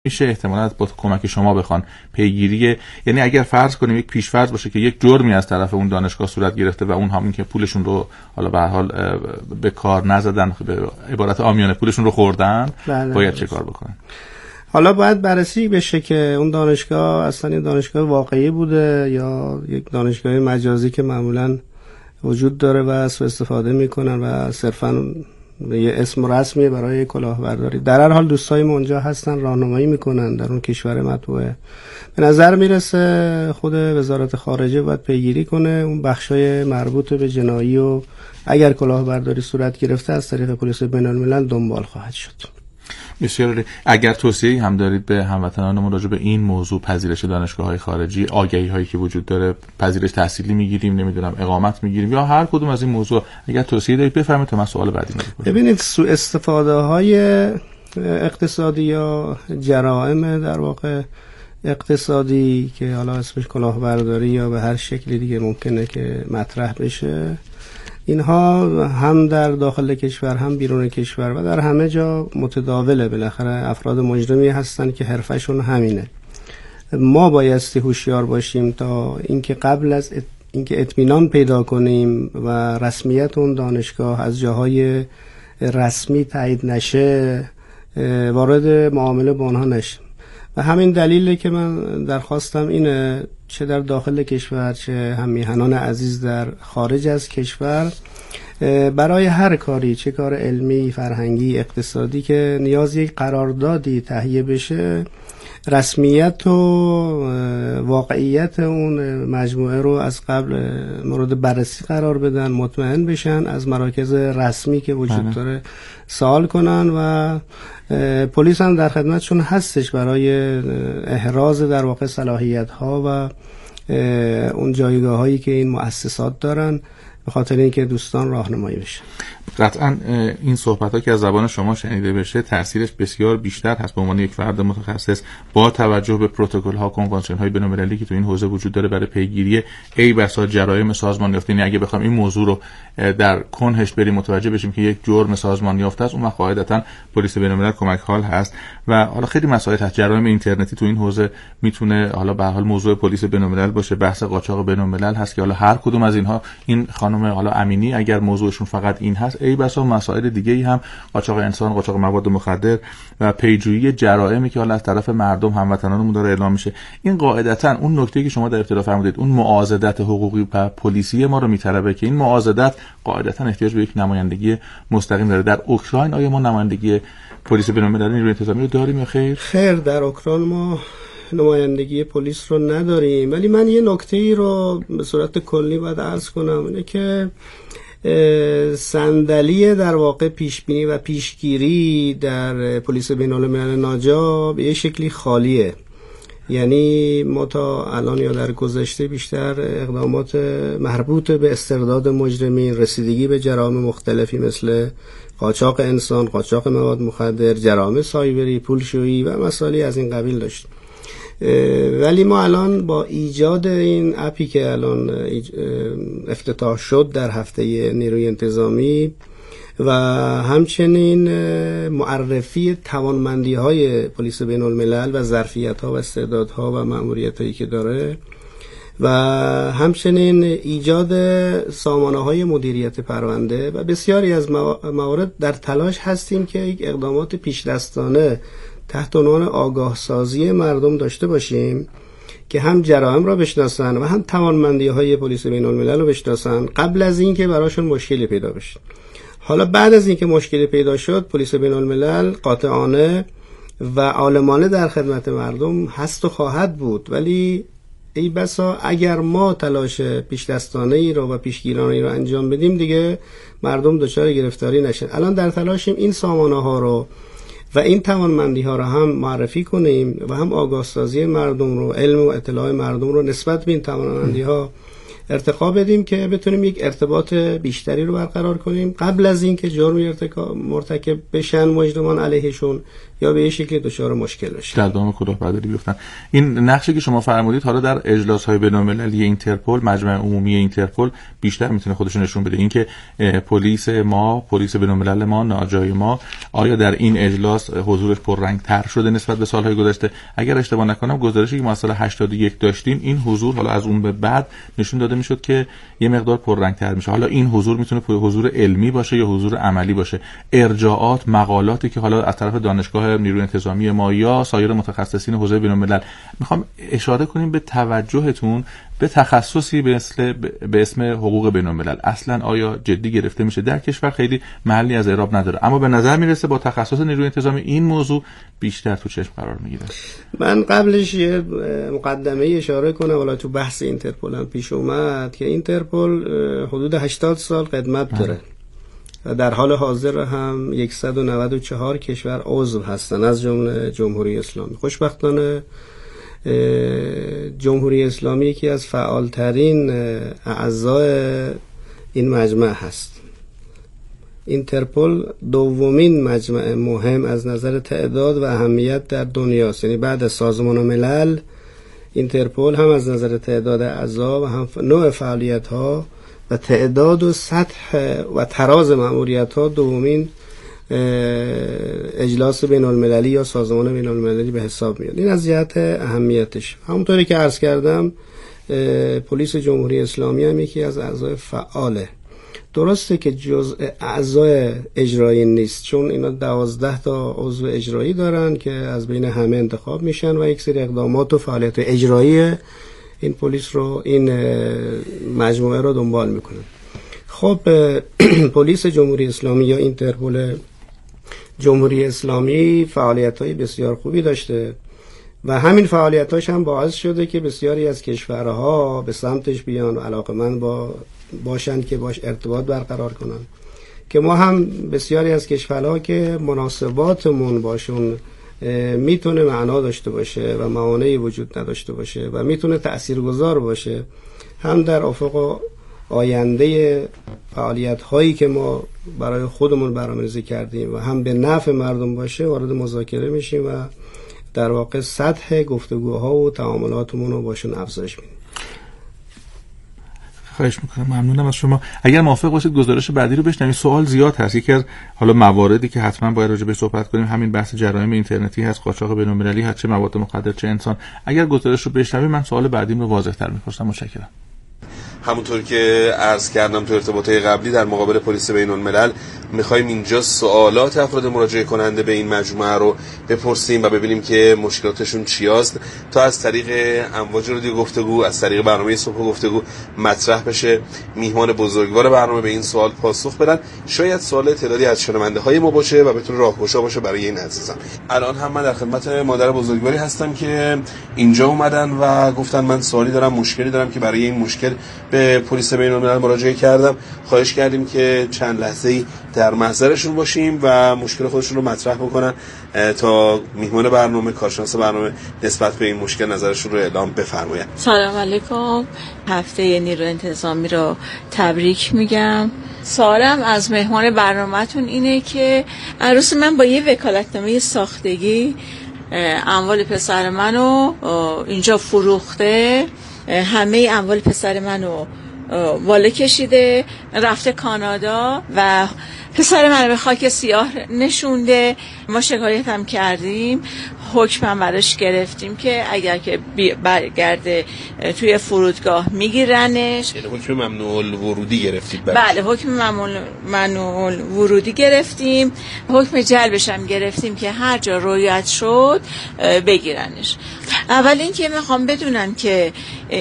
میشه احتمالاً با کمک شما بخوان پیگیری، یعنی اگر فرض کنیم یک پیش‌فرض باشه که یک جرمی از طرف اون دانشگاه صورت گرفته و اون همین که پولشون رو حالا به هر حال به کار نزدن، به عبارت عامیانه پولشون رو خوردن، باید چه کار بکنن؟ حالا باید بررسی بشه که اون دانشگاه اصلا این دانشگاه واقعی بوده یا یک دانشگاه مجازی که معمولاً وجود داره و سوء استفاده میکنن و صرفاً یه اسم رسمی برای کلاهبرداری. در هر حال دوستای ما اونجا هستن، راهنمایی میکنن در اون کشور مطبوعه. به نظر میرسه خود وزارت خارجه باید پیگیری کنه اون بخشای مربوط به جنایی و اگر کلاهبرداری صورت گرفته از طریق پلیس بین‌الملل دنبال خواهد شد. بسیار. اگر توصیه‌ای هم دارید به هموطنانمون راجع به این موضوع، پذیرش دانشگاه‌های خارجی، آگهی‌هایی که وجود داره، پذیرش تحصیلی میگیریم، نمیدونم اقامت میگیریم یا هر کدوم از این موضوع، اگر توصیه‌ای دارید بفرمایید تا من سوال بعدی بکنم. ببینید سوء استفاده‌های اقتصادی یا جرائم در واقع اقتصادی که حالا اسمش کلاهبرداری یا به هر شکلی دیگه ممکنه که مطرح بشه، اینها هم در داخل کشور هم بیرون کشور و در همه جا متداوله. بالاخره افراد مجرمی هستن که حرفشون همینه. ما بایستی هوشیار باشیم تا اینکه قبل از اینکه اطمینان پیدا کنیم و رسمیت اون دانشگاه از جاهای رسمی تایید نشه وارد معامله با آنها نشیم. و همین دلیله که من درخواستم اینه چه در داخل کشور چه هم میهنان عزیز در خارج از کشور برای هر کاری، چه کار علمی، فرهنگی، اقتصادی که نیاز یک قراردادی تهیه بشه، رسمیت و واقعیت اون مجموعه رو از قبل مورد بررسی قرار بدن، مطمئن بشن، از مراکز رسمی که وجود داره سوال کنن و پلیس هم در خدمتشون هستش برای احراز در واقع صلاحیت ها و اون جایگاه هایی که این مؤسسات دارن، به خاطر اینکه دوستان راهنمایی بشه. قطعا این صحبت ها که از زبان شما شنیده بشه تاثیرش بسیار بیشتر هست به عنوان یک فرد متخصص با توجه به پروتکل ها، کنوانسیون های بین‌المللی که تو این حوزه وجود داره برای پیگیری ای بسا جرایم سازمان یافته. یعنی اگه بخوام این موضوع رو در کنهش بریم متوجه بشیم که یک جرم سازمان یافته است، اون وقت قاعدتاً پلیس بین‌الملل کمک حال هست. و حالا خیلی مسائل هست، جرایم اینترنتی تو این حوزه میتونه حالا به هر حال موضوع پلیس بین‌الملل باشه، بحث قاچاق بین‌الملل هست که حالا هر کدوم از اینها، این خانم حالا امینی اگر موضوعشون فقط این هست، ای بسا مسائل دیگه‌ای هم، قاچاق انسان، قاچاق مواد مخدر و پیجویی جرائمی که حالا از طرف مردم هموطنانمون داره اعلام میشه، این قاعدتاً اون نکته‌ای که شما در ابتدا فرمودید، اون معاضدت حقوقی و پلیسی ما رو میطلبه که این معاضدت قاعدتاً احتیاج به یک نمایندگی مستقیم داره. در اوکراین آیا ما نمایندگی پلیس بین‌المللی نیروی انتظامی رو داریم یا خیر؟ خیر، در اوکراین ما نمایندگی پلیس رو نداریم، ولی من یه نکته‌ای رو به صورت کلی باید عرض کنم، اینه که صندلی در واقع پیشبینی و پیشگیری در پلیس بین‌الملل ناجا به یه شکلی خالیه. یعنی ما تا الان یا در گذشته بیشتر اقدامات مربوط به استرداد مجرمین، رسیدگی به جرائم مختلفی مثل قاچاق انسان، قاچاق مواد مخدر، جرائم سایبری، پولشویی و مسائلی از این قبیل داشتیم. ولی ما الان با ایجاد این اپی که الان افتتاح شد در هفته نیروی انتظامی و همچنین معرفی توانمندی‌های پلیس بین‌الملل و ظرفیت‌ها و استعدادها و مأموریتایی که داره و همچنین ایجاد سامانه‌های مدیریت پرونده و بسیاری از موارد در تلاش هستیم که یک اقدامات پیش‌دستانه تحت عنوان آگاه سازی مردم داشته باشیم که هم جرائم را بشناسن و هم توانمندی‌های پلیس بین‌الملل رو بشناسن قبل از اینکه براشون مشکلی پیدا بشه. حالا بعد از اینکه مشکلی پیدا شد، پلیس بین‌الملل قاطعانه و عالمانه در خدمت مردم هست و خواهد بود، ولی ای بسا اگر ما تلاش پیش‌دستانه‌ای رو و پیشگیرانه‌ای رو انجام بدیم دیگه مردم دچار گرفتاری نشن. الان در تلاشیم این سامانه‌ها رو و این توانمندی‌ها رو هم معرفی کنیم و هم آگاهسازی مردم رو، علم و اطلاع مردم رو نسبت به این توانمندی‌ها ارتقا بدیم که بتونیم یک ارتباط بیشتری رو برقرار کنیم قبل از اینکه جرم مرتکب بشن مجرمان علیهشون یا به یه شکلی دچار مشکل بشن، در دام کلاهبرداری بیفتن. این نقشی که شما فرمودید حالا در اجلاس‌های بین‌المللی اینترپل، مجمع عمومی اینترپل بیشتر میتونه خودش نشون بده، اینکه پلیس بین‌الملل ما، ناجای ما، آیا در این اجلاس حضورش پررنگ‌تر شده نسبت به سال‌های گذشته؟ اگر اشتباه نکنم گزارشی که ما سال 81 داشتیم این حضور حالا از اون به بعد نشون داده میشد که یه مقدار پررنگ‌تر میشه. حالا این حضور میتونه حضور علمی باشه یا حضور عملی باشه. ارجاعات، مقالاتی که حالا از طرف دانشگاه نیروی انتظامی ما یا سایر متخصصین حوزه بین‌الملل، میخوام اشاره کنیم به توجهتون به تخصصی به اسم حقوق بین‌الملل. اصلا آیا جدی گرفته میشه؟ در کشور خیلی محلی از اعراب نداره، اما به نظر میرسه با تخصص نیروی انتظامی این موضوع بیشتر تو چشم قرار میگیره. من قبلش یه مقدمه اشاره کنم، والا تو بحث اینترپل هم پیش اومد که اینترپل حدود 80 سال خدمت داره و در حال حاضر هم 194 کشور عضو هستن از جمله جمهوری اسلامی. خوشبختانه جمهوری اسلامی یکی از فعالترین اعضای این مجمع هست. اینترپل دومین مجمع مهم از نظر تعداد و اهمیت در دنیاست، یعنی بعد از سازمان ملل اینترپل هم از نظر تعداد اعضا و هم نوع فعالیت‌ها و تعداد و سطح و تراز مأموریت‌ها دومین اجلاس بین‌المللی یا سازمان بین‌المللی به حساب میاد. این از جهت اهمیتش. همونطوری که عرض کردم پلیس جمهوری اسلامی هم یکی از اعضای فعاله. درسته که جزء اعضای اجرایی نیست، چون اینا 12 تا عضو اجرایی دارن که از بین همه انتخاب میشن و یک سری اقدامات و فعالیت اجرایی این پلیس رو، این مجموعه رو دنبال میکنن. خب پلیس جمهوری اسلامی یا اینترپل جمهوری اسلامی فعالیت‌های بسیار خوبی داشته و همین فعالیتاش هم باعث شده که بسیاری از کشورها به سمتش بیان و علاقمند باشند که باش ارتباط برقرار کنن، که ما هم بسیاری از کشورها که مناسباتمون باشون میتونه معنا داشته باشه و معانیی وجود نداشته باشه و میتونه تأثیرگذار باشه، هم در افق آینده فعالیت هایی که ما برای خودمون برنامه‌ریزی کردیم و هم به نفع مردم باشه وارد مذاکره میشیم و در واقع سطح گفتگوها و تعاملاتمون رو باشون افزایش میدیم. خواهش میکنم، ممنونم از شما. اگر موافق باشید گزارش بعدی رو بشنویم. سوال زیاد هست. یکی از حالا مواردی که حتما باید راجع بهش صحبت کنیم همین بحث جرایم اینترنتی هست، قاچاق بین‌المللی هست، چه مواد مخدر چه انسان. اگر گزارش رو بشنویم من سوال بعدیم رو واضح‌تر می‌پرسم. متشکرم. همونطور که عرض کردم تو ارتباطات قبلی در مقابل پلیس بین‌الملل می‌خوایم اینجا سوالات افراد مراجعه کننده به این مجموعه رو بپرسیم و ببینیم که مشکلاتشون چیاست تا از طریق امواج رادیو گفتگو، از طریق برنامه صبح گفتگو مطرح بشه، میهمان بزرگوار برنامه به این سوال پاسخ بدن. شاید سوال تعدادی از شنونده‌های ما باشه و بتونه راهگشا باشه برای این عزیزان. الان هم من در خدمت مادر بزرگواری هستم که اینجا اومدن و گفتن من سوالی دارم، مشکلی دارم که برای این مشکل به پلیس بین‌الملل مراجعه کردم. خواهش کردیم که چند لحظه‌ای در محضرشون باشیم و مشکل خودشون رو مطرح بکنن تا میهمان برنامه، کارشناس برنامه نسبت به این مشکل نظرشون رو اعلام بفرمایند. سلام علیکم. هفته نیروی انتظامی رو تبریک میگم. سوالم از مهمان برنامه‌تون اینه که عروس من با یه وکالتنامه ساختگی اموال پسر منو اینجا فروخته، همه اموال پسر منو واله کشیده، رفته کانادا و پسر من به خاک سیاه نشونده. ما شکایت هم کردیم، حکم هم براش گرفتیم که اگر که برگرده توی فرودگاه میگیرنش. یعنی حکم ممنوع الورودی گرفتید؟ بله، حکم ممنوع الورودی گرفتیم، حکم جلبش هم گرفتیم که هر جا رویت شد بگیرنش. اول این که میخوام بدونن که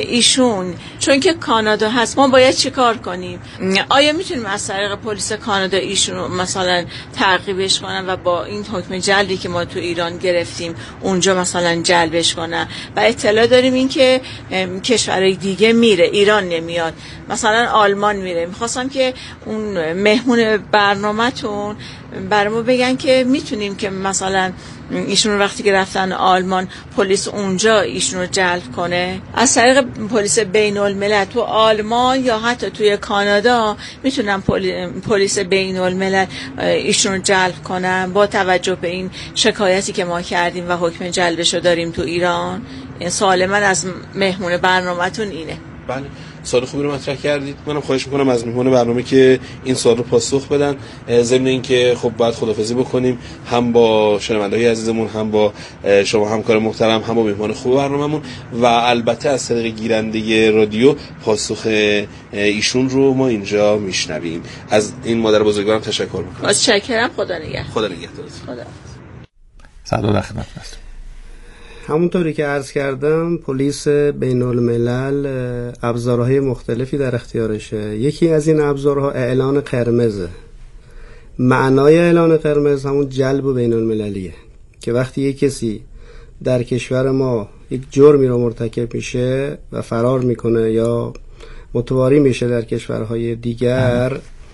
ایشون چون که کانادا هست ما باید چی کار کنیم؟ آیا میتونیم از طریق پلیس کانادا ایشون مثلا تعقیبش کنن و با این حکم جلبی که ما تو ایران گرفتیم اونجا مثلا جلبش کنن؟ و اطلاع داریم این که کشورهای دیگه میره، ایران نمیاد، مثلا آلمان میره. میخواستم که اون مهمون برنامه‌تون برامو بگن که میتونیم که مثلا ایشون وقتی که رفتن آلمان پلیس اونجا ایشون رو جلب کنه؟ از طریق پلیس بین الملل تو آلمان یا حتی توی کانادا میتونن پلیس بین الملل ایشون رو جلب کنن با توجه به این شکایتی که ما کردیم و حکم جلبش رو داریم تو ایران؟ این سوال من از مهمون برنامه‌تون اینه. بله، سوال خوبی رو مطرح کردید. منم خواهش میکنم از مهمان برنامه که این سوال رو پاسخ بدن. ضمن اینکه خب باید خداحافظی بکنیم هم با شنونده‌های عزیزمون، هم با شما همکار محترم، هم با مهمان خوب برنامه‌مون، و البته از طریق گیرنده رادیو پاسخ ایشون رو ما اینجا میشنویم. از این مادر بزرگوارم تشکر میکنم. متشکرم. خدا نگهدار. خدا نگهدار. خدا. صدا در خدمت هست. همونطوری که عرض کردم پلیس بین الملل ابزارهای مختلفی در اختیارشه. یکی از این ابزارها اعلان قرمزه. معنای اعلان قرمز همون جلب بین المللیه که وقتی یک کسی در کشور ما یک جرمی رو مرتکب میشه و فرار میکنه یا متواری میشه در کشورهای دیگر،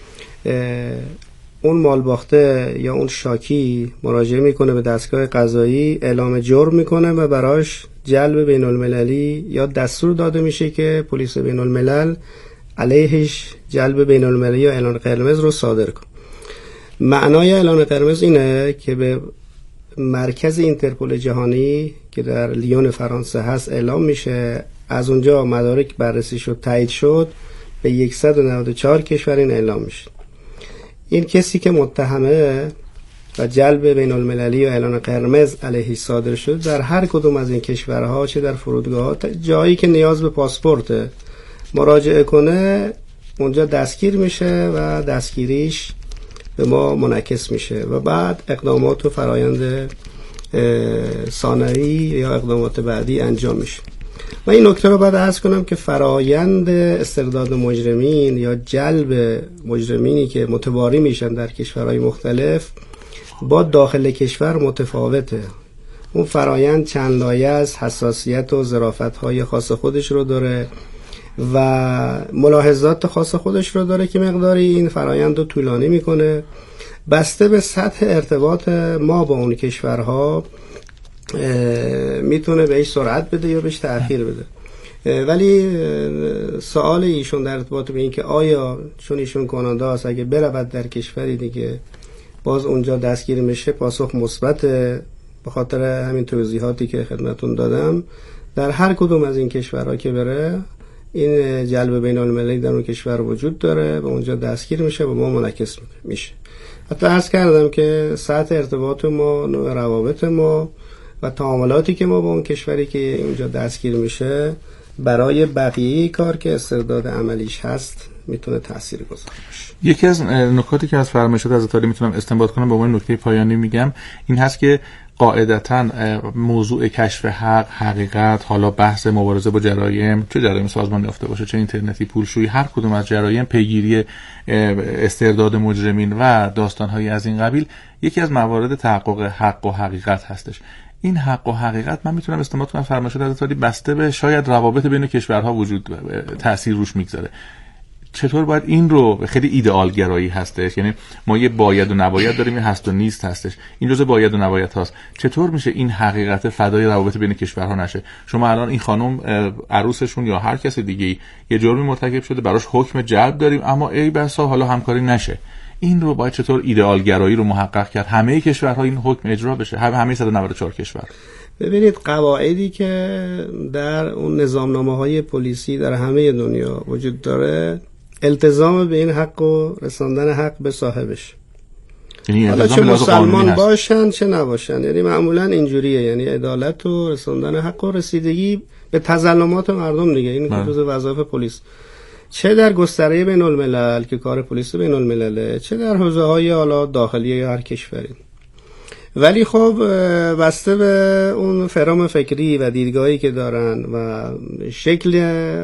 اون مالباخته یا اون شاکی مراجعه میکنه به دستگاه قضایی، اعلام جرم میکنه و براش جلب بین المللی یا دستور داده میشه که پلیس بین الملل علیهش جلب بین المللی یا اعلان قرمز رو صادر کن. معنای اعلان قرمز اینه که به مرکز اینترپل جهانی که در لیون فرانسه هست اعلام میشه، از اونجا مدارک بررسی شد، تایید شد، به 194 کشور این اعلام میشه. این کسی که متهمه و جلب بین المللی و اعلان قرمز علیه صادر شد در هر کدوم از این کشورها، چه در فرودگاه‌ها، جایی که نیاز به پاسپورت مراجعه کنه، اونجا دستگیر میشه و دستگیریش به ما منعکس میشه و بعد اقدامات و فرایند ثانوی یا اقدامات بعدی انجام میشه. و این نکته رو باید عرض کنم که فرایند استرداد مجرمین یا جلب مجرمینی که متواری میشن در کشورهای مختلف با داخل کشور متفاوته. اون فرایند چند لایه از حساسیت و ظرافت‌های خاص خودش رو داره و ملاحظات خاص خودش رو داره که مقداری این فرایند رو طولانی میکنه. بسته به سطح ارتباط ما با اون کشورها میتونه بهش سرعت بده یا بهش تأخیر بده. ولی سوال ایشون در ارتباط به این که آیا چون ایشون کانادا است اگه برود در کشوری دیگه باز اونجا دستگیر میشه، پاسخ مثبته. به خاطر همین توضیحاتی که خدمتون دادم، در هر کدوم از این کشورها که بره این جلب بین المللی در اون کشور وجود داره و اونجا دستگیر میشه و ما منعکس میشه. حتی عرض کردم که سطح ارتباط ما، نوع روابط ما و تعاملاتی که ما با اون کشوری که اونجا دستگیر میشه برای بقیه کار که استرداد عملیش هست میتونه تاثیرگذار باشه. یکی از نکاتی که از فرمایشات حضرت عالی میتونم استنباط کنم به عنوان نکته پایانی میگم این هست که قاعدتاً موضوع کشف حق، حقیقت، حالا بحث مبارزه با جرایم، چه جرایم سازمان یافته باشه چه اینترنتی، پولشویی، هر کدوم از جرایم، پیگیری استرداد مجرمین و داستان‌های از این قبیل یکی از موارد تحقق حق و حقیقت هستش. این حق و حقیقت من میتونم استنباط کنم فرمایشات حضرت عالی بسته به شاید روابط بین کشورها وجود تأثیر روش میگذاره. چطور باید این رو خیلی ایدئال گرایی هستش، یعنی ما یه باید و نباید داریم، یه هست و نیست هستش، این جزء باید و نباید هاست. چطور میشه این حقیقت فدای روابط بین کشورها نشه؟ شما الان این خانم عروسشون یا هر کس دیگه یه جرمی مرتکب شده، براش حکم جلب داریم، اما ای بسا حالا همکاری نشه. این رو باید چطور ایدئال گرایی رو محقق کرد همه کشورها این حکم اجرا بشه، همه 194 کشور؟ ببینید قواعدی که در اون نظامنامه‌های پلیسی در همه دنیا وجود داره التزام به این حق و رساندن حق به صاحبش، حالا چه مسلمان باشن چه نباشن، یعنی معمولا اینجوریه، یعنی عدالت و رساندن حق و رسیدگی به تظلمات مردم دیگه. این جزء وظایف پلیس، چه در گستره بین الملل که کار پلیس بین الملله، چه در حوزه‌های حالا داخلی هر کشوری. ولی خب بسته به اون فرم فکری و دیدگاهی که دارن و شکل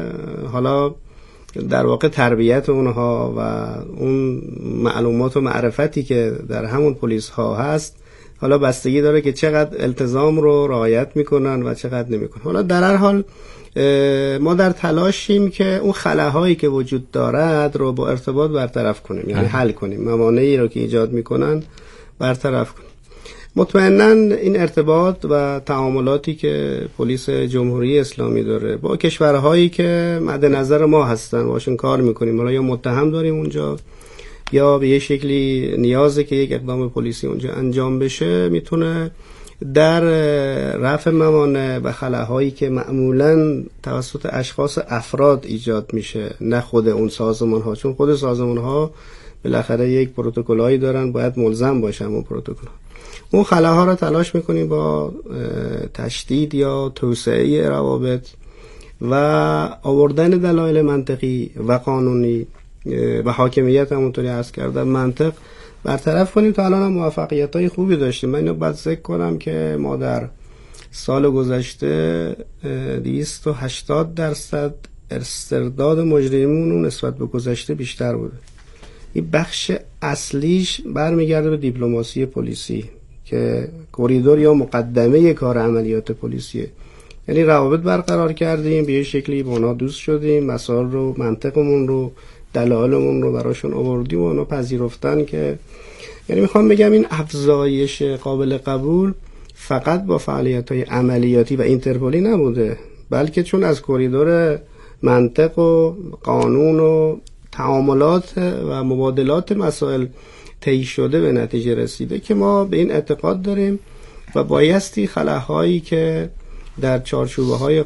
حالا در واقع تربیت اونها و اون معلومات و معرفتی که در همون پلیس ها هست، حالا بستگی داره که چقدر التزام رو رعایت میکنن و چقدر نمیکنن. حالا در هر حال ما در تلاشیم که اون خلاهایی که وجود دارد رو با ارتباط برطرف کنیم، یعنی حل کنیم، موانعی رو که ایجاد میکنن برطرف کنیم. مطمئناً این ارتباط و تعاملاتی که پلیس جمهوری اسلامی داره با کشورهایی که مد نظر ما هستن باشون کار میکنیم، ما یا متهم داریم اونجا یا به یه شکلی نیازه که یک اقدام پلیسی اونجا انجام بشه، میتونه در رفع موانع و خلاهایی که معمولاً توسط اشخاص افراد ایجاد میشه، نه خود اون سازمان ها، چون خود سازمان ها بالاخره یک پروتکلایی دارن، باید ملزم باشن اون پروتکل. اون خلاها رو تلاش میکنیم با تشدید یا توسعه روابط و آوردن دلایل منطقی و قانونی و حاکمیت، همونطوری عرض کردم منطق برطرف کنیم. تا الان هم موفقیت‌های خوبی داشتیم. من اینو باید ذکر کنم که ما در سال گذشته 280% استرداد مجرمون نسبت به گذشته بیشتر بوده. این بخش اصلیش برمیگرده به دیپلماسی پلیسی که کوریدور یا مقدمه کار عملیات پلیسیه. یعنی روابط برقرار کردیم، به یه شکلی با اونا دوست شدیم، مسائل رو، منطقمون رو، دلایلمون رو براشون آوردیم و اونا پذیرفتن. که یعنی میخوام بگم این افزایش قابل قبول فقط با فعالیت‌های عملیاتی و اینترپولی نبوده، بلکه چون از کوریدور منطق و قانون و تعاملات و مبادلات مسائل طی شده به نتیجه رسیده که ما به این اعتقاد داریم و بایستی خلاهایی که در چارچوبه‌های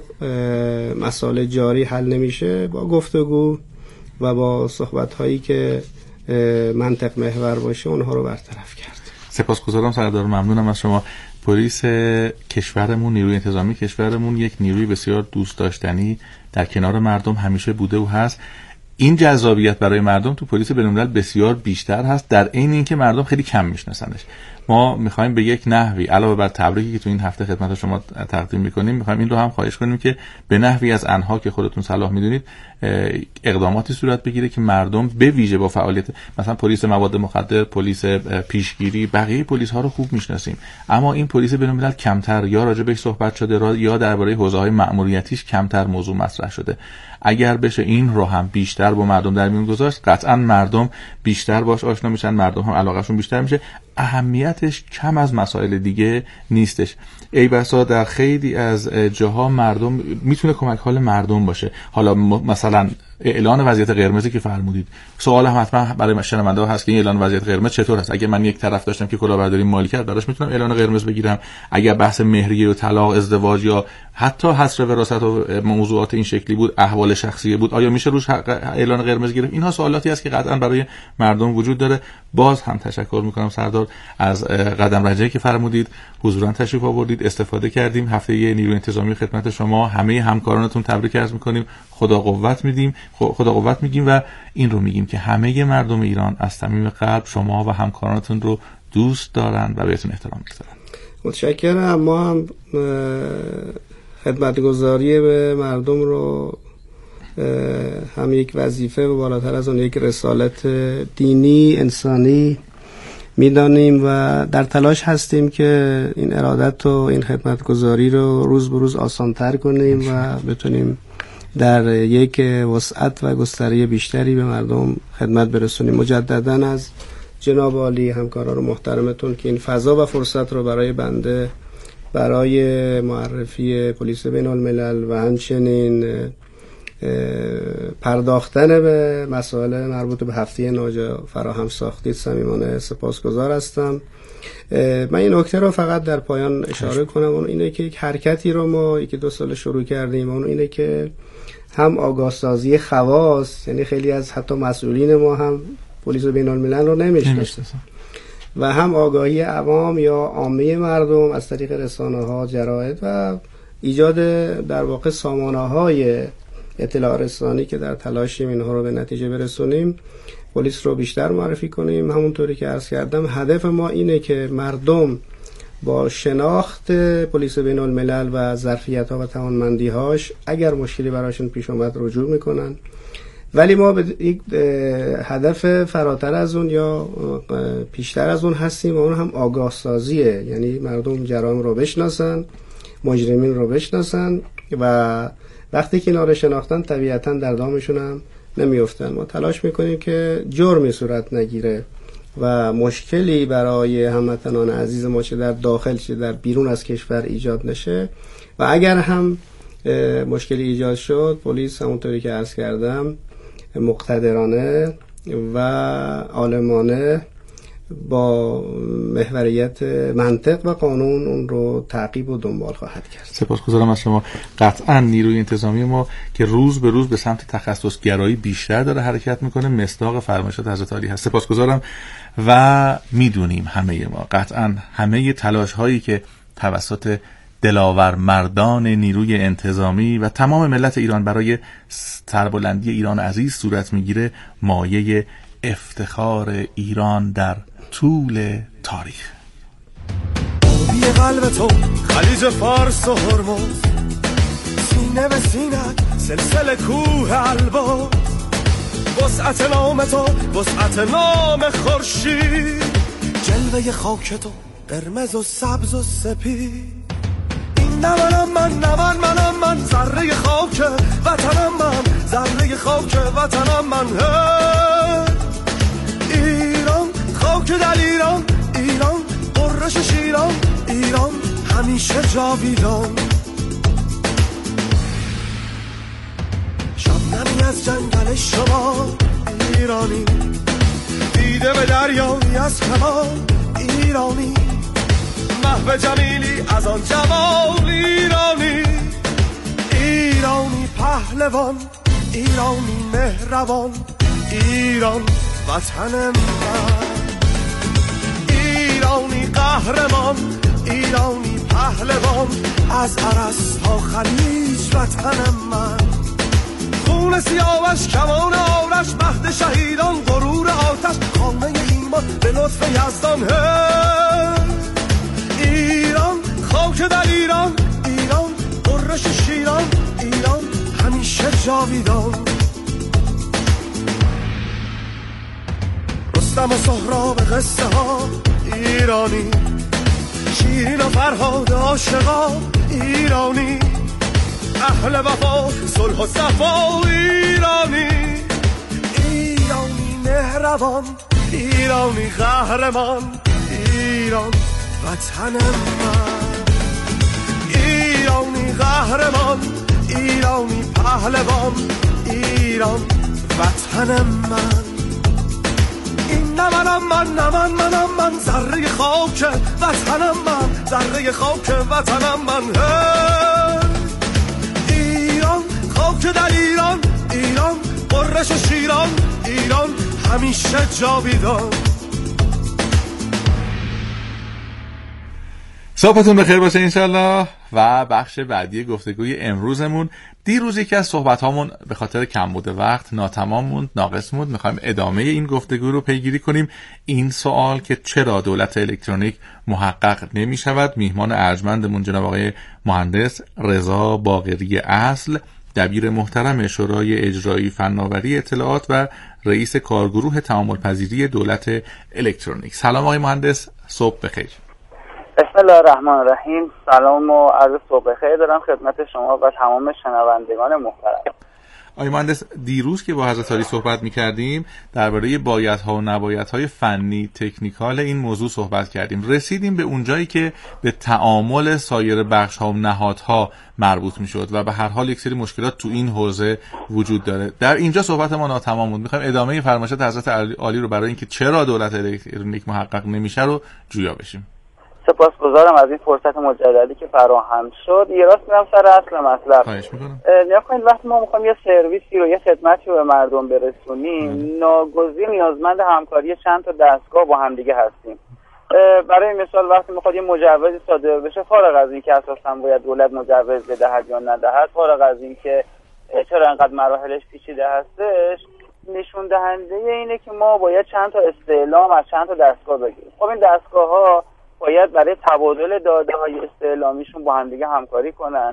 مسائل جاری حل نمیشه با گفتگو و با صحبت‌هایی که منطق محور باشه اونها رو برطرف کرد. سپاسگزارم سردار، ممنونم از شما. پلیس کشورمون، نیروی انتظامی کشورمون یک نیروی بسیار دوست داشتنی در کنار مردم همیشه بوده و هست. این جذابیت برای مردم تو پلیس بین‌الملل بسیار بیشتر هست، در عین اینکه مردم خیلی کم میشناسنش. ما میخوایم به یک نحوی علاوه بر تبریکی که تو این هفته خدمت شما تقدیم میکنیم، میخوایم این رو هم خواهش کنیم که به نحوی از انها که خودتون صلاح میدونید اقداماتی صورت بگیره که مردم به ویژه با فعالیت مثلا پلیس مواد مخدر، پلیس پیشگیری، بقیه پلیس ها رو خوب میشناسیم، اما این پلیس بین‌الملل کمتر یا راجع بهش صحبت شده یا درباره حوزه‌های مأموریتیش کمتر موضوع مطرح شده. اگر بشه این رو هم بیشتر با مردم در میون گذاشت، قطعا مردم بیشتر باش آشنا میشن، مردم هم علاقهشون بیشتر میشه. اهمیتش کم از مسائل دیگه نیستش. ای بسا در خیلی از جاها مردم میتونه کمک حال مردم باشه. حالا مثلا اعلان وضعیت قرمزی که فرمودید، سوال هم حتما برای شنونده ها هست که این اعلان وضعیت قرمز چطور هست؟ اگه من یک طرف داشتم که کلاهبرداری مالی کرد، براش میتونم اعلان قرمز بگیرم؟ اگر بحث مهریه و طلاق، ازدواج یا حتی حصر وراثت و موضوعات این شکلی بود، احوال شخصی بود، آیا میشه روش اعلان قرمز گرفت؟ اینها سوالاتی است که قطعا برای مردم وجود داره. باز هم تشکر میکنم سردار از قدم رجعی که فرمودید، حضوراً تشریف آوردید، استفاده کردیم. هفته نیروی انتظامی خدمت شما، همه همکارانتون تبریک عرض میکنیم. خدا قوت میگیم و این رو میگیم که همه مردم ایران از صمیم قلب شما و همکارانتون رو دوست دارن و بهتون احترام میذارن. متشکرم. ما هم خدمتگزاری به مردم رو هم یک وظیفه و بالاتر از اون یک رسالت دینی انسانی میدانیم و در تلاش هستیم که این ارادت و این خدمتگزاری رو روز به روز آسان‌تر کنیم و بتونیم در یک وسعت و گستره بیشتری به مردم خدمت برسونیم. مجدداً از جناب عالی همکاران محترمتون که این فضا و فرصت رو برای بنده برای معرفی پلیس بین‌الملل و همچنین پرداختن به مسائل مربوط به هفته ناجا فراهم ساختید صمیمانه سپاسگزار هستم. من این نکته رو فقط در پایان اشاره کنم، اون اینه که یک حرکتی رو ما 1-2 سال شروع کردیم، اون اینه که هم آگاه سازی خواص، یعنی خیلی از حتی مسئولین ما هم پلیس بین‌الملل رو نمیشناسن، و هم آگاهی عوام یا عامه مردم از طریق رسانه‌ها، جراید و ایجاد در واقع سامانه‌های اطلاع رسانی که در تلاشیم اینها رو به نتیجه برسونیم، پلیس رو بیشتر معرفی کنیم. همونطوری که عرض کردم هدف ما اینه که مردم با شناخت پلیس بین‌الملل و ظرفیت‌ها و توانمندی‌هاش اگر مشکلی براشون پیش اومد رجوع میکنن، ولی ما به یک هدف فراتر از اون یا پیشتر از اون هستیم و اون هم آگاه سازیه، یعنی مردم جرایم رو بشناسن، مجرمین رو بشناسن و وقتی که اینا رو شناختن طبیعتاً در دامشون هم نمیافتن. ما تلاش میکنیم که جرمی صورت نگیره و مشکلی برای هموطنان عزیز ما چه در داخل چه در بیرون از کشور ایجاد نشه و اگر هم مشکلی ایجاد شد پلیس همونطوری که عرض کردم مقتدرانه و عالمانه با محوریت منطق و قانون اون رو تعقیب و دنبال خواهد کرد. سپاسگزارم از شما. قطعا نیروی انتظامی ما که روز به روز به سمت تخصصگرایی بیشتر داره حرکت میکنه مصداق فرمایشات حضرت عالی هست. سپاسگزارم و میدونیم همه ما قطعا همه تلاش هایی که توسط دلاور مردان نیروی انتظامی و تمام ملت ایران برای سربلندی ایران عزیز صورت میگیره مایه افتخار ایران در طول تاریخ. آبی قلب تو خلیج فارس و هرمز، سینه به سینت سلسله کوه البرز، وسعت نام تو وسعت نام خورشید، جلوه خاک تو قرمز و سبز و سپید. این نمانم من ذره خاک وطنم، من ذره خاک وطنم، من ایران خاک در ایران، ایران قرش شیران، ایران همیشه جاویدان. شبنمی از جنگل شما ایرانی، دیده به دریایی از کمان ایرانی، محو جمیلی از آن جمال ایرانی، ایرانی پهلوان، ایرانی مهربان، ایران وطن من، ایرانی قهرمان، ایرانی پهلوان، از عرس تا خلیج وطن من، خون سیاوش کمان آرش، مهد شهیدان غرور آتش، خانه ایمان به لطف یزدان. ایران خاک در ایران، ایران قرش شیران، ایران همیشه جاویدان. رستم و سهراب قصه ها ایرانی، شیرین و فرهاد عاشقا ایرانی، اهل وفا صلح و صفا ایرانی، ایرانی مهربان، ایرانی قهرمان، ایران وطن من، ایرانی قهرمان، ایرانی پهلوان، ایران وطن من. این نه من ذره خاک وطنم، من ذره خاک وطنم، من ایران خاک در ایران، ایران قرش شیران، ایران همیشه جاویدان. صحبتون بخیر باشه انشالله. و بخش بعدی گفتگوی امروزمون، دیروز یکی از صحبت‌هامون به خاطر کمبود وقت ناتمام موند، ناقص موند. می‌خوایم ادامه این گفتگو رو پیگیری کنیم. این سوال که چرا دولت الکترونیک محقق نمی‌شود، میهمان ارجمندمون جناب آقای مهندس رضا باقری اصل، دبیر محترم شورای اجرایی فناوری اطلاعات و رئیس کارگروه تعامل‌پذیری دولت الکترونیک. سلام آقای مهندس، صبح بخیر. بسم الله الرحمن الرحیم. سلام و عرض صبح بخیر دارم خدمت شما و تمام شنوندگان محترم. آقای مهندس، دیروز که با حضرت عالی صحبت می‌کردیم درباره بایدها و نبایدهای فنی تکنیکال این موضوع صحبت کردیم، رسیدیم به اونجایی که به تعامل سایر بخش‌ها و نهادها مربوط می‌شد و به هر حال یک سری مشکلات تو این حوزه وجود داره. در اینجا صحبت ما ناتمام بود. می‌خوایم ادامه فرمایشات حضرت عالی رو برای اینکه چرا دولت الکترونیک محقق نمیشه رو جویا بشیم. سپاسگزارم از این فرصت مجددی که فراهم شد. یه راست میرم سر اصل مطلب. خواهش می‌کنم. نیا کنید وقتی ما می‌خوایم یه سرویسی رو، یه خدمتی رو به مردم برسونیم، ناگزیر نیازمند همکاری چند تا دستگاه با هم دیگه هستیم. برای مثال وقتی میخواد یه مجوزی صادر بشه، فارغ از این که اساساً باید دولت مجوز بدهد یا ندهد، فارغ از این که چرا انقدر مراحلش پیچیده هستش، نشون دهنده اینه که ما باید چند تا استعلام از چند تا دستگاه بگیریم. خب این دستگاه‌ها باید برای تبادل داده‌های استعلامیشون با هم دیگه همکاری کنن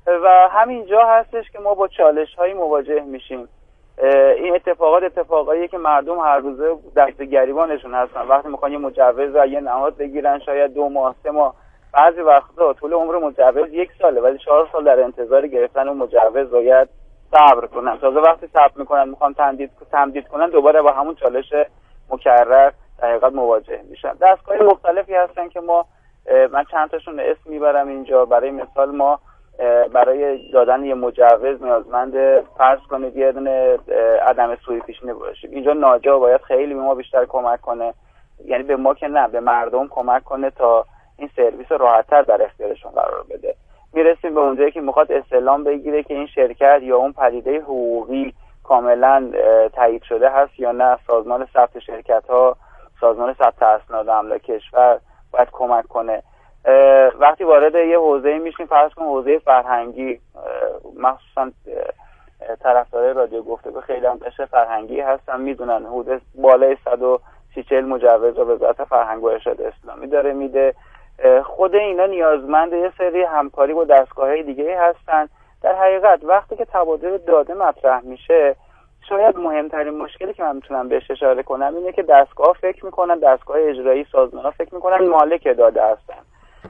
و همینجا هستش که ما با چالش‌هایی مواجه میشیم. این اتفاقاییه که مردم هر روزه دست گریبانشون هستن. وقتی میخوان یه مجوز از یه نهاد بگیرن، شاید 2 ماه 3 ماه، بعضی وقتا طول عمر مجوز 1 ساله، ولی 4 سال در انتظار گرفتن اون مجوز باید صبر کنن. تازه وقتی صبر میکنن میخوان تمدید کنن، دوباره با همون چالش مکرر در حقیقت مواجه میشن. دستگاه مختلفی هستن که ما من چند تاشون اسم میبرم اینجا. برای مثال ما برای دادن یه مجوز نیازمند فرض کنید یه دونه عدم سوء پیشینه باشیم. اینجا ناجا باید خیلی به ما بیشتر کمک کنه، یعنی به ما که نه، به مردم کمک کنه تا این سرویس راحت‌تر در اختیارشون قرار بده. میرسیم به اونجایی که میخواد استعلام بگیره که این شرکت یا اون پدیده حقوقی کاملا تایید شده هست یا نه. سازمان ثبت شرکت‌ها، سازمان ثبت اسناد املاک کشور باید کمک کنه. وقتی وارد یه حوزه‌ای میشیم، فرض کن حوزه فرهنگی، مخصوصا طرفدارای رادیو گفتگو خیلی هم قشر فرهنگی هستن، میدونن حدود بالای 130 مجوز رو وزارت فرهنگ و ارشاد اسلامی داره میده. خود اینا نیازمند یه سری همکاری با دستگاه‌های دیگه هستن. در حقیقت وقتی که تبادل داده مطرح میشه، شاید مهمترین مشکلی که من میتونم بهش اشاره کنم اینه که دستگاه فکر میکنن، دستگاه اجرایی، سازمان‌ها فکر میکنن مالک داده هستن.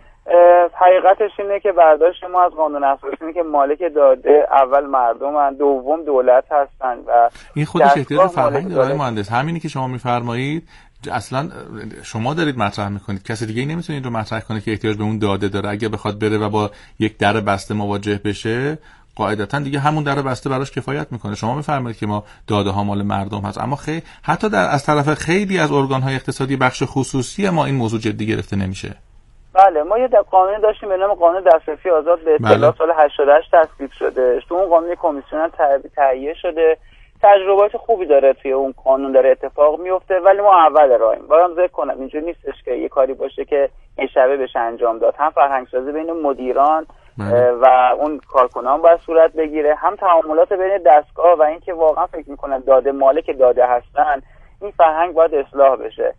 حقیقتش اینه که برداشت ما از قانون اساسی اینه که مالک داده اول مردمن، دوم دولت هستن و این خودش احتیاج فرهنگ داره. مهندس، همینی که شما میفرمایید اصلا شما دارید مطرح میکنید، کسی دیگه نمیتونه این رو مطرح کنه که احتیاج به اون داده داره. اگه بخواد بره و با یک در بسته مواجه بشه، قاعدتا دیگه همون در بسته براش کفایت میکنه. شما میفرمایید که ما داده ها مال مردم هست، اما حتی از طرف خیلی از ارگان های اقتصادی بخش خصوصی ما این موضوع جدی گرفته نمیشه. بله، ما یه قانون داشتیم به نام قانون دسترسی آزاد به اطلاعات سال 88 تصویب شده. تو اون قانون کمیسیون تهیه شده، تجربیات خوبی داره، توی اون قانون داره اتفاق میفته، ولی ما اول راهیم. بارم ذکر کنم اینجوری نیستش که یه کاری باشه که یه شبه بشه انجام داد. هم فرهنگسازی بین مدیران و اون کارکنان باید صورت بگیره، هم تعاملات بین دستگاه و اینکه واقعا فکر میکنن داده مالک داده هستن. این فرهنگ باید اصلاح بشه.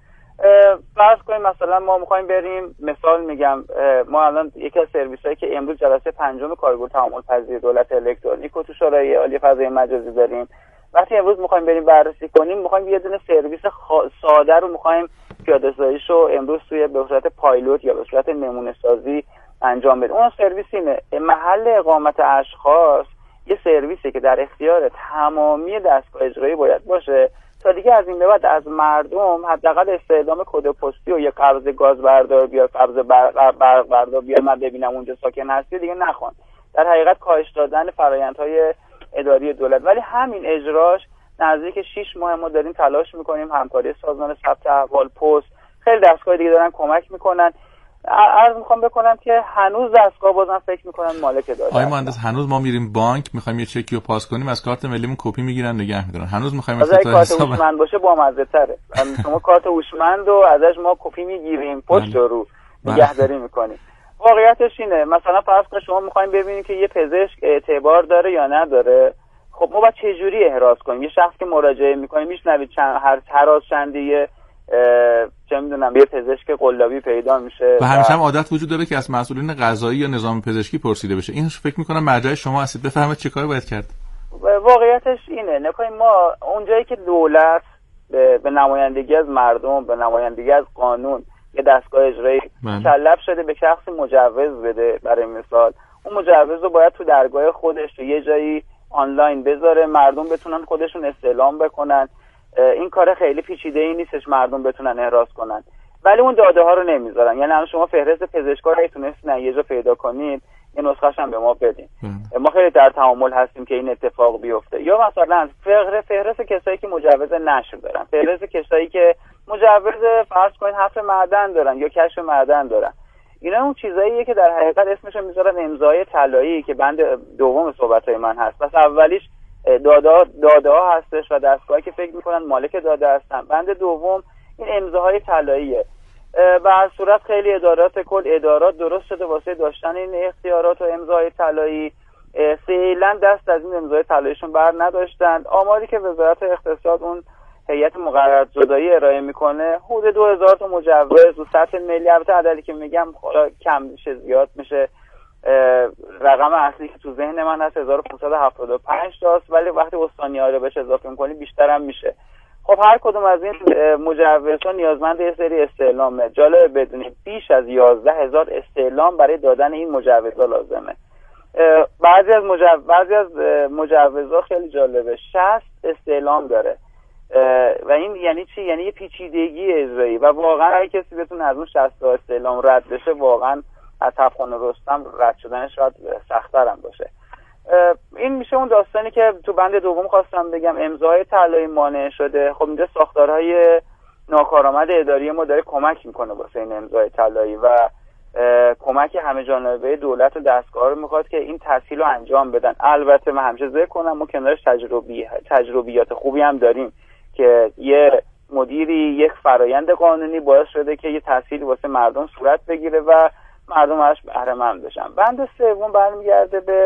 فرض کنیم مثلا ما میخوایم بریم، مثال میگم، ما الان یکی از سرویسایی که امروز جلسه پنجم کارگروه تعامل پذیر دولت الکترونیک و تو شورای عالی فضای مجازی داریم، وقتی امروز میخوایم بریم بررسی کنیم، میخوایم یه دونه سرویس ساده رو میخوایم پیاده‌سازیشو امروز به صورت پایلوت یا به صورت نمونه سازی انجام بدیم. اون سرویس اینه: محل اقامت اشخاص یه سرویسی که در اختیار تمامی دستگاه اجرایی باید باشه تا دیگه از این به بعد از مردم حداقل استعلام کد پستی و یه قبض گاز بردار بیار، قبض برق بردار بیار، من ببینم اونجا ساکن هستی، دیگه نخوان. در حقیقت کاهش دادن فرآیندهای اداری دولت. ولی همین اجراش نزدیک 6 ماه ما داریم تلاش میکنیم، همکاری سازمان ثبت احوال، پست، خیلی دستگاه دیگه دارن کمک میکنن. عرض میخوام بکنم که هنوز دستگاه بازم فکر میکنن مالک داده. آقای مهندس، هنوز ما میریم بانک میخوایم یه چکی رو پاس کنیم، از کارت ملیمون کپی میگیرن نگه میدارن. هنوز میخوایم کارت هوشمند باشه با مزه تره. شما کارت هوشمند رو ازش ما کپی میگیریم، پشت رو نگهداری میکنیم. واقعیتش اینه، مثلا فرض کنید شما میخوایم ببینیم که یه پزشک اعتبار داره یا نداره. خب ما باید چه جوری احراز کنیم؟ یه شخص که مراجعه میکنه میشنوید هر چندیه چه میدونم یه پزشک قلابی پیدا میشه و همیشه هم عادت وجود داره که از مسئولین قضایی یا نظام پزشکی پرسیده بشه. این فکر میکنم مرجع شما هستید، بفهمید چه کاری باید کرد. واقعیتش اینه، نکنیم ما اونجایی که دولت به نمایندگی از مردم، به نمایندگی از قانون یه دستگاه اجرایی مکلف شده به شخص مجوز بده، برای مثال اون مجوز رو باید تو درگاه خودش تو یه جایی آنلاین بذاره، مردم بتونن خودشون استعلام بکنن. این کار خیلی پیچیده ای نیستش، مردم بتونن احراز کنن، ولی اون داده ها رو نمیذارن. یعنی الان شما فهرست پزشکا رو تونستین یه جا پیدا کنید، یه نسخه‌اش هم به ما بدین. ما خیلی در تعامل هستیم که این اتفاق بیفته. یا مثلا فهرست کسایی که مجوز نشر دارن، فهرست کسایی که مجوز فرض کنید حفر معدن دارن یا کشف معدن دارن. اینا اون چیزاییه که در حقیقت اسمشو میذارن امضای طلایی که بند دوم صحبت‌های من هست. پس اولیش داده ها هستش و دستگاهی که فکر میکنن مالک داده هستن. بند دوم این امضاهای طلاییه. به هر صورت خیلی ادارات درست شده واسه داشتن این اختیارات و امضای طلایی، فعلا دست از این امضای طلاییشون بر نداشتن. آماری که وزارت اقتصاد اون هیئت مقررات‌زدایی ارائه میکنه حدود 2000 تا مجوز تو سطح ملی، البته عددی که میگم کم میشه زیاد میشه، رقم اصلی که تو ذهن من هست 1575 تاست، ولی وقتی استانی‌ها رو بهش اضافه می‌کنی بیشتر هم میشه. خب هر کدوم از این مجوزها نیازمند یه سری استعلامه. جالب بدونید بیش از 11000 استعلام برای دادن این مجوزها لازمه. بعضی از مجوزها خیلی جالبه، 60 استعلام داره. و این یعنی چی؟ یعنی یه پیچیدگی اجرایی و واقعا هر کسی بتونه از اون 60 تا استعلام رد بشه واقعا از تفخانه رستم رد شدنش شاید سخت‌تر هم باشه. این میشه اون داستانی که تو بند دوم خواستم بگم، امضای طلایی مانع شده. خب اینجا ساختارهای ناکارآمد اداری ما داره کمک میکنه واسه این امضای طلایی و کمک همه جانبه دولت و دستگاه رو میخواد که این تسهیل رو انجام بدن. البته من همیشه ذکر کنم ما کنارش تجربیات خوبی هم داریم که یه مدیری یک فرایند قانونی باعث شده که یه تسهیلی واسه مردم صورت بگیره و مردم ازش بهره مند بشن. بند سوم برمیگرده به